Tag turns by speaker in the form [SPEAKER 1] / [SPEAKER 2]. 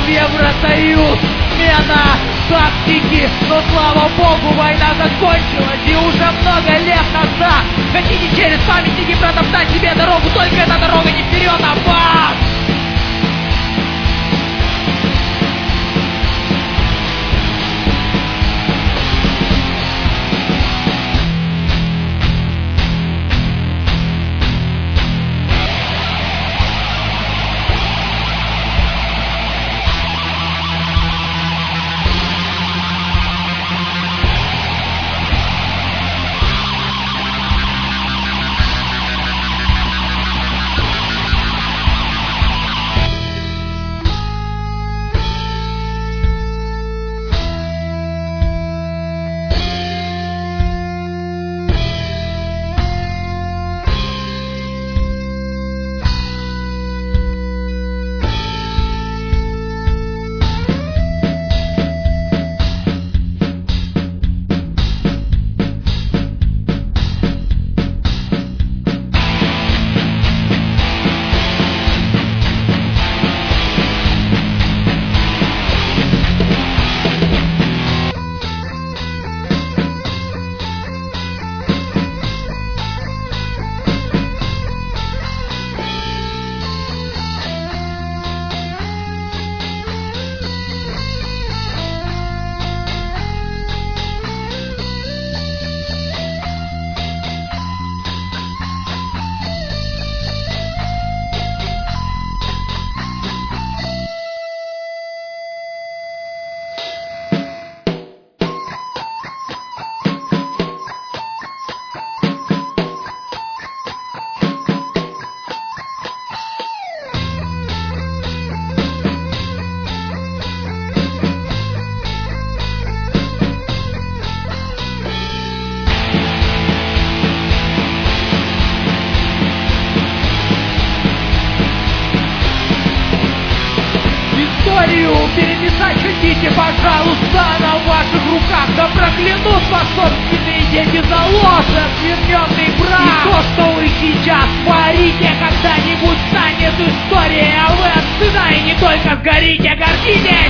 [SPEAKER 1] в Евросоюз. Смена тактики, но слава богу, война закончилась и уже много лет назад. Хотите через памятники протоптать себе дорогу, только эта дорога не вперед, а вас. Переписать хотите, пожалуйста, на ваших руках. Да проклянут вас собственные дети за ложь, оскверненный брак. И то, что вы сейчас творите, когда-нибудь станет историей, а вы от стыда и не только сгорите, гордитесь.